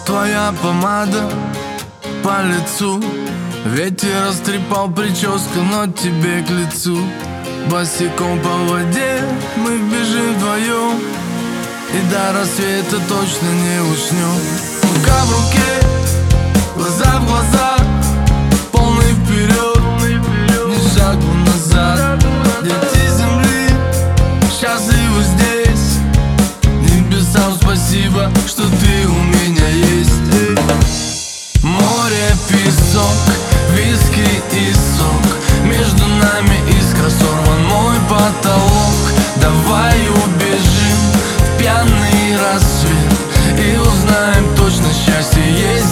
Твоя помада по лицу, ветер растрепал прическу, но тебе к лицу. Босиком по воде мы бежим вдвоем, и до рассвета точно не уснем. Рука в руке, глаза в глаза, полный вперед, ни шагу назад. Дети земли счастливы здесь, небесам спасибо, что ты у меня есть. Море, песок, виски и сок, между нами искра, сорван мой потолок. Давай убежим в пьяный рассвет и узнаем точно, счастье есть